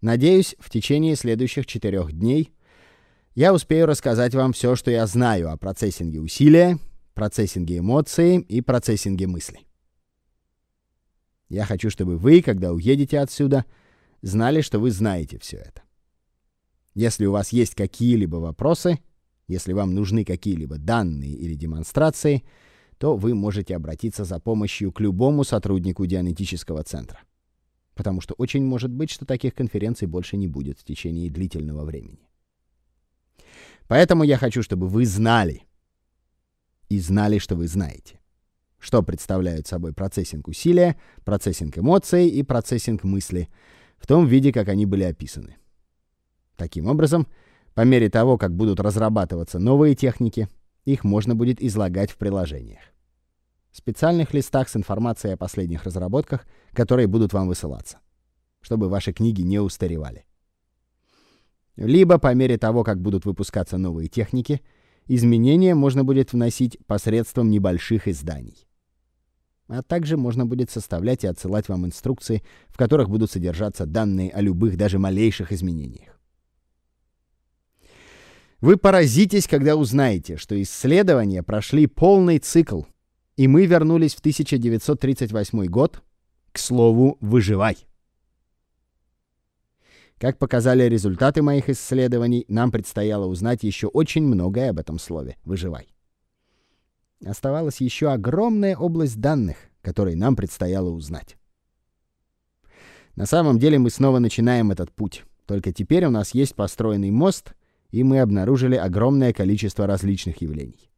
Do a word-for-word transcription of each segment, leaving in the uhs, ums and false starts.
Надеюсь, в течение следующих четырех дней я успею рассказать вам все, что я знаю о процессинге усилия, процессинге эмоций и процессинге мыслей. Я хочу, чтобы вы, когда уедете отсюда, знали, что вы знаете все это. Если у вас есть какие-либо вопросы, если вам нужны какие-либо данные или демонстрации, то вы можете обратиться за помощью к любому сотруднику Дианетического центра. Потому что очень может быть, что таких конференций больше не будет в течение длительного времени. Поэтому я хочу, чтобы вы знали, и знали, что вы знаете, что представляют собой процессинг усилия, процессинг эмоций и процессинг мысли в том виде, как они были описаны. Таким образом, по мере того, как будут разрабатываться новые техники, их можно будет излагать в приложениях. В специальных листах с информацией о последних разработках, которые будут вам высылаться, чтобы ваши книги не устаревали. Либо по мере того, как будут выпускаться новые техники, изменения можно будет вносить посредством небольших изданий. А также можно будет составлять и отсылать вам инструкции, в которых будут содержаться данные о любых, даже малейших изменениях. Вы поразитесь, когда узнаете, что исследования прошли полный цикл, и мы вернулись в тысяча девятьсот тридцать восьмой год к слову «выживай». Как показали результаты моих исследований, нам предстояло узнать еще очень многое об этом слове «выживай». Оставалась еще огромная область данных, которые нам предстояло узнать. На самом деле мы снова начинаем этот путь, только теперь у нас есть построенный мост, и мы обнаружили огромное количество различных явлений.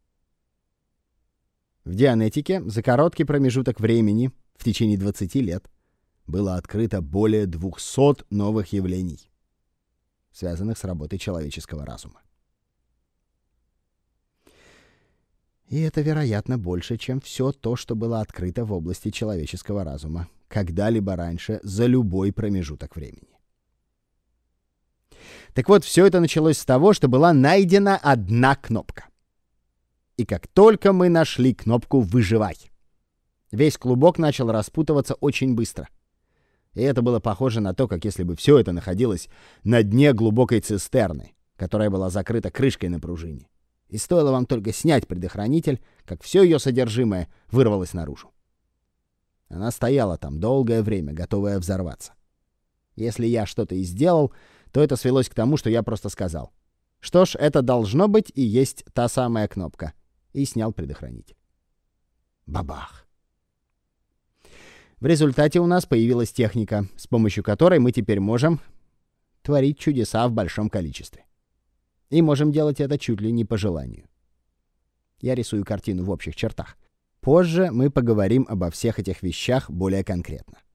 В Дианетике за короткий промежуток времени, в течение двадцати лет, было открыто более двухсот новых явлений, связанных с работой человеческого разума. И это, вероятно, больше, чем все то, что было открыто в области человеческого разума когда-либо раньше за любой промежуток времени. Так вот, все это началось с того, что была найдена одна кнопка. И как только мы нашли кнопку «Выживай», весь клубок начал распутываться очень быстро. И это было похоже на то, как если бы все это находилось на дне глубокой цистерны, которая была закрыта крышкой на пружине. И стоило вам только снять предохранитель, как все ее содержимое вырвалось наружу. Она стояла там долгое время, готовая взорваться. Если я что-то и сделал, то это свелось к тому, что я просто сказал: что ж, это должно быть и есть та самая кнопка. И снял предохранитель. Бабах! В результате у нас появилась техника, с помощью которой мы теперь можем творить чудеса в большом количестве. И можем делать это чуть ли не по желанию. Я рисую картину в общих чертах. Позже мы поговорим обо всех этих вещах более конкретно.